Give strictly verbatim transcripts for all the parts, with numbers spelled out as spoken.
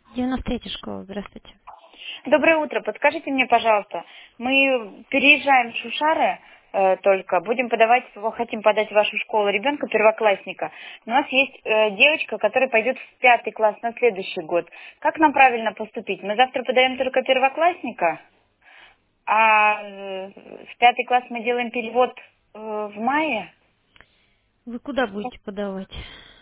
девяносто третья школа, здравствуйте. Доброе утро. Подскажите мне, пожалуйста, мы переезжаем в Шушары э, только, будем подавать, хотим подать в вашу школу ребенка, первоклассника. У нас есть э, девочка, которая пойдет в пятый класс на следующий год. Как нам правильно поступить? Мы завтра подаем только первоклассника, а э, в пятый класс мы делаем перевод э, в мае. Вы куда будете подавать?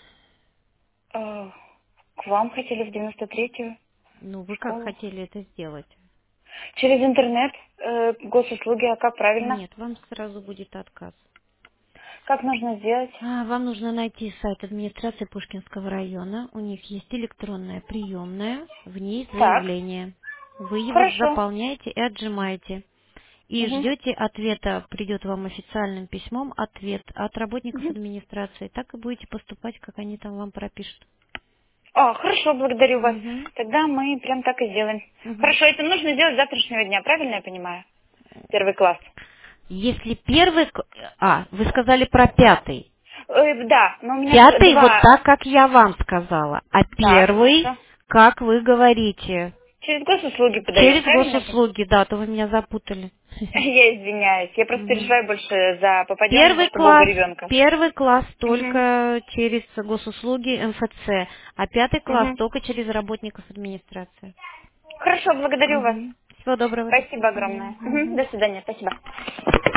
Э, к вам хотели в девяносто третью Ну, вы как школу. хотели это сделать? Через интернет, э, госуслуги, а как правильно? Нет, вам сразу будет отказ. Как нужно сделать? А, вам нужно найти сайт администрации Пушкинского района. У них есть электронная приемная, в ней Так, заявление. Вы его хорошо. заполняете и отжимаете. И Мгм. ждете ответа, придет вам официальным письмом ответ от работников Мгм. администрации. Так и будете поступать, как они там вам пропишут. А, хорошо, благодарю вас. Угу. Тогда мы прям так и сделаем. Угу. Хорошо, это нужно сделать с завтрашнего дня, правильно я понимаю? Первый класс. Если первый... к- А, вы сказали про пятый. Э, да, но у меня д- Пятый вот два. так, как я вам сказала. А Так, первый, хорошо. как вы говорите. Через госуслуги подаем, Через правильно же? госуслуги, да, то вы меня запутали. Я извиняюсь. Я просто Мгм. переживаю больше за попадем во Первый что Богу класс, ребенка. первый класс Угу. только через госуслуги эм эф це, а пятый класс Угу. только через работников администрации. Хорошо, благодарю вас. Мгм. Всего доброго, до Спасибо свидания. огромное. Мгм. Мгм. До свидания, спасибо.